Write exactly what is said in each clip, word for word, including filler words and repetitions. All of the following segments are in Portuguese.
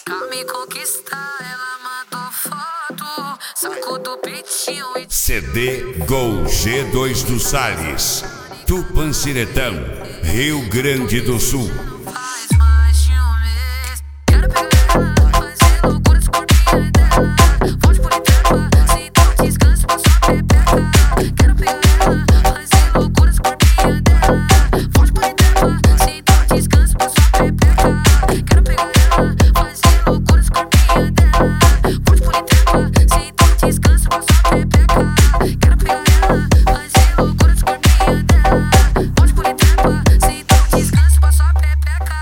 Pra me conquistar, ela mandou foto, saco do peitinho e... C D Gol G dois do Salles, Tupanciretão, Rio Grande do Sul. Faz mais de um mês, quero pegar ela, fazer loucuras com minha dela. Fonte por inteiro, sem dar descanso pra sua pepeca. Quero pegar ela, fazer loucuras com minha dela. Fonte por inteiro, sem dar descanso pra sua pepeca. Quero pegar ela, fazer loucuras com minha dela. Fonte por inteiro, sem dar descanso pra sua pepeca. Quero pegar ela, fazer loucuras com minha dela. Fonte por inteiro, sem dar descanso pra sua pepeca.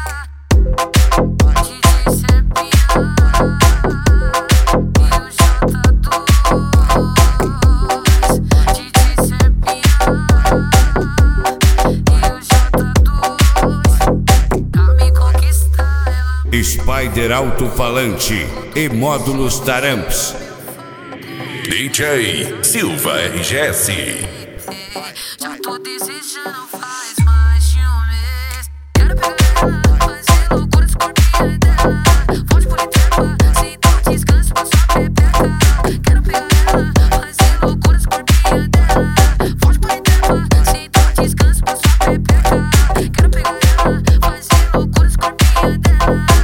Spider Alto-Falante e módulos Taramps. D J Silva R G S. Já tô desejando faz mais de um mês. Quero pegar ela, fazer loucuras com minha dela. Fonte por inteiro, sem dar descanso pra sua pepeca. Quero pegar ela, fazer loucuras com minha dela. Fonte por inteiro, sem dar descanso pra sua pepeca. Quero pegar ela, fazer loucuras com minha dela.